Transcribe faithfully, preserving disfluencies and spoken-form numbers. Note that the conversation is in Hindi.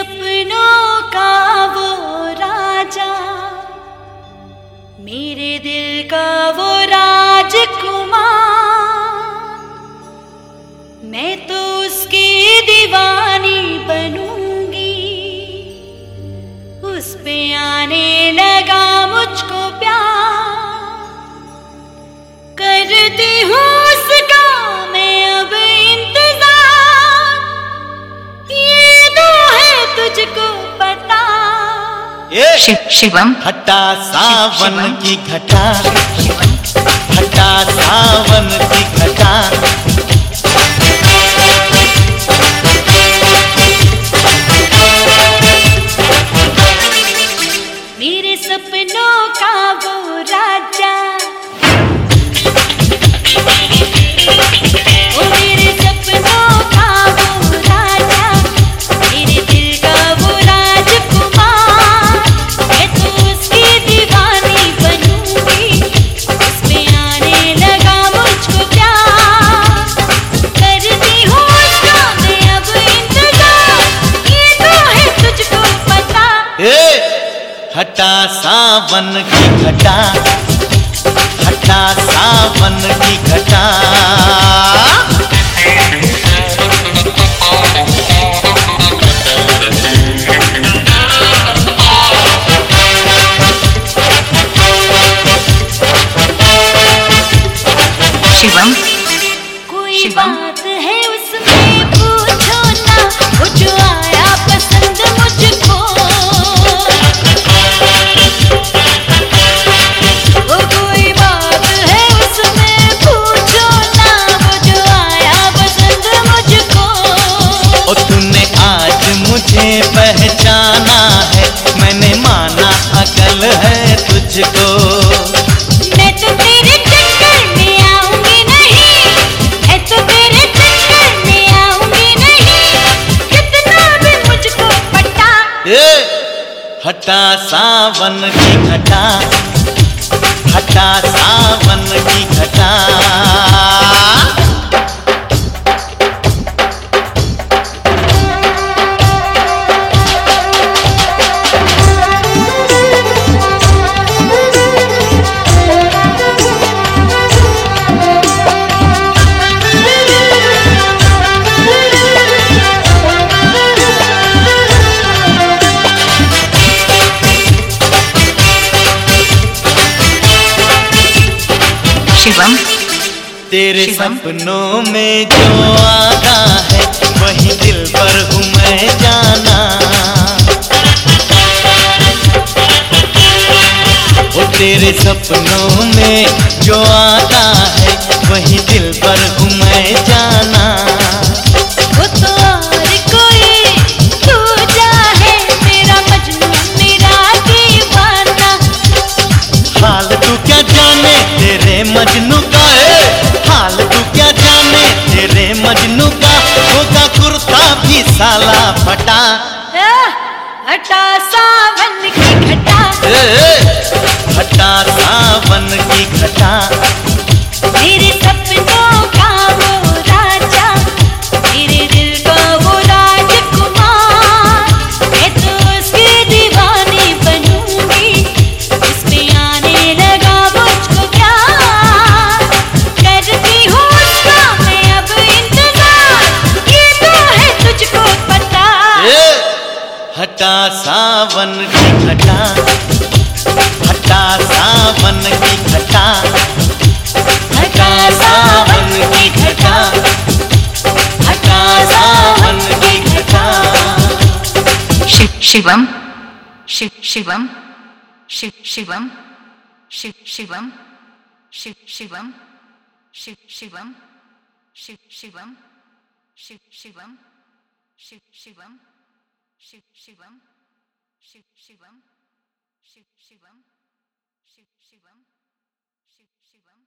सपनों का वो राजा, मेरे दिल का वो राजकुमार, मैं तो उसकी दीवानी बनूंगी। उस पे आने लगा मुझको प्यार, करती हूँ उसका मैं अब इंतजार। ये तो है तुझको पता। शिव शिवम हटा सावन की घटा, हटा सावन की घटा। मेरे सपनों का वो राजा, ओ मेरे सपनों का वो राजा, मेरे दिल का वो राजकुमार, मैं तो उसकी दीवानी बनूंगी। उस पे आने लगा मुझको प्यार, करती हूँ उसका मैं अब इंतजार। ये तो है तुझको पता। ए हटा सावन की घटा, हटा सावन की घटा। शिवम कोई शिवम। बात है उसमें पूछो ना, वो जो आया पसंद मुझको। वो कोई बात है उसमें पूछो ना, वो जो आया पसंद मुझको। ओ तूने आज मुझे पहचाना है, मैंने माना अकल है तुझको। मैं तो तेरे चक्कर में आऊंगी नहीं, मैं तो तेरे चक्कर में आऊंगी नहीं, कितना भी मुझको पटा। ए हटा सावन की घटा, हटा सावन की घटा। शिवम तेरे शिवम। सपनों में जो आता है, वही दिल पर हूँ मैं जाना। ओ तेरे सपनों में जो आता है, वही दिल पर हूँ मैं जाना। वो तो और कोई दूजा है, मेरा मजनू मेरा दीवाना। हाल तू क्या जाने तेरे मजनू का है, हाल तू क्या जाने तेरे मजनू का। होगा कुर्ता भी साला फटा। आह, हटा सावन की घटा, ए, ए, हटा सावन की घटा। मेरे सपनों का वो राजा, मेरे दिल का वो राजकुमार, मैं तो उसकी दीवानी बनूंगी। उस पे आने लगा मुझको प्यार, करती हूँ उसका मैं अब इंतजार। ये तो है तुझको पता। ए, हटा सावन की घटा, हटा सावन की घटा। हटा सावन की घटा, हटा सावन की घटा। शिव शिवम शिव शिवम शिव शिवम शिव शिवम शिव शिवम शिव शिवम शिव शिवम शिव शिवम शिव शिवम शिव शिवम शिव शिवम शिव शिवम शिव शिवम शिव शिवम